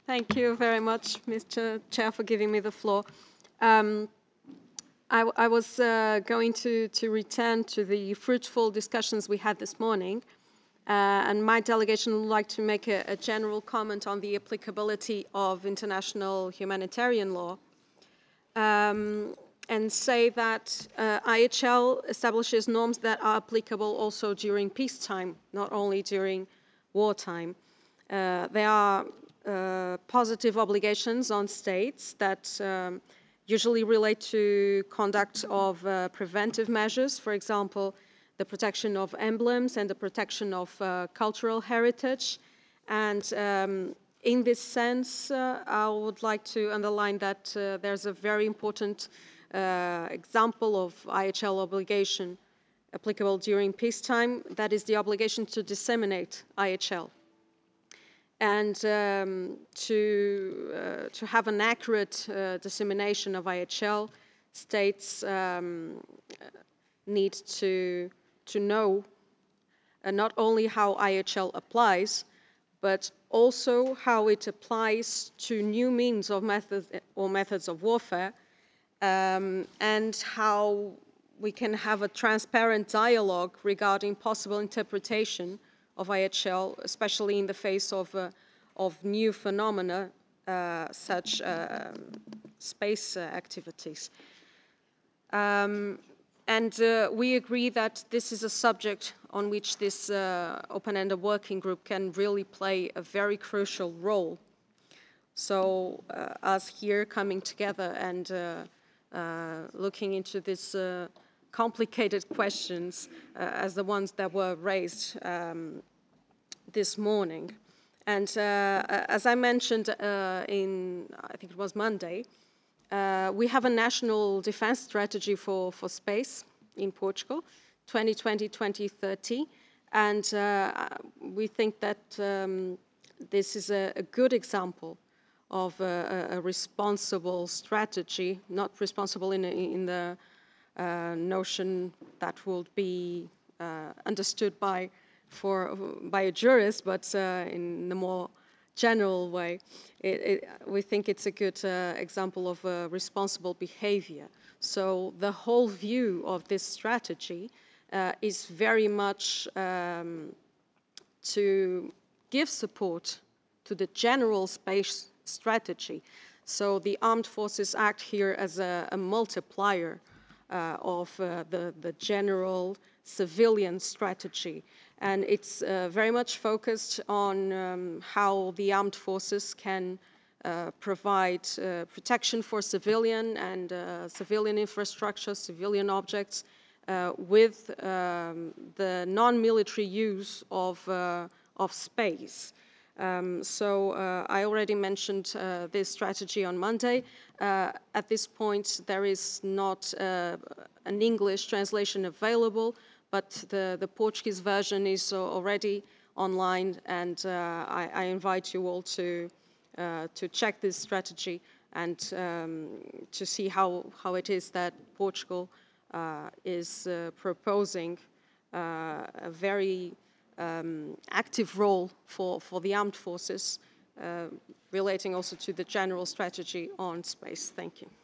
Thank you very much, Mr. Chair, for giving me the floor. Um, I was going to return to the fruitful discussions we had this morning, and my delegation would like to make a general comment on the applicability of international humanitarian law, and say that IHL establishes norms that are applicable also during peacetime, not only during wartime. There are positive obligations on states that usually relate to conduct of preventive measures, for example, the protection of emblems and the protection of cultural heritage. And in this sense, I would like to underline that there's a very important example of IHL obligation applicable during peacetime, that is the obligation to disseminate IHL. And to have an accurate dissemination of IHL, states need to know not only how IHL applies, but also how it applies to new means of methods of warfare, and how we can have a transparent dialogue regarding possible interpretation of IHL, especially in the face of new phenomena such space activities. And we agree that this is a subject on which this open-ended working group can really play a very crucial role. So us here coming together and looking into these complicated questions as the ones that were raised this morning. And as I mentioned in, I think it was Monday, we have a national defense strategy for space in Portugal, 2020-2030, and we think that this is a good example of a responsible strategy, not responsible in the notion that would be understood by a jurist, but in the more general way. We think it's a good example of responsible behavior. So the whole view of this strategy is very much to give support to the general space strategy. So the armed forces act here as a multiplier of the general civilian strategy. And it's very much focused on how the armed forces can provide protection for civilian and civilian infrastructure, civilian objects, with the non-military use of space. So I already mentioned this strategy on Monday. At this point, there is not an English translation available, but the Portuguese version is already online, and I invite you all to check this strategy and to see how it is that Portugal is proposing a very active role for the armed forces, relating also to the general strategy on space. Thank you.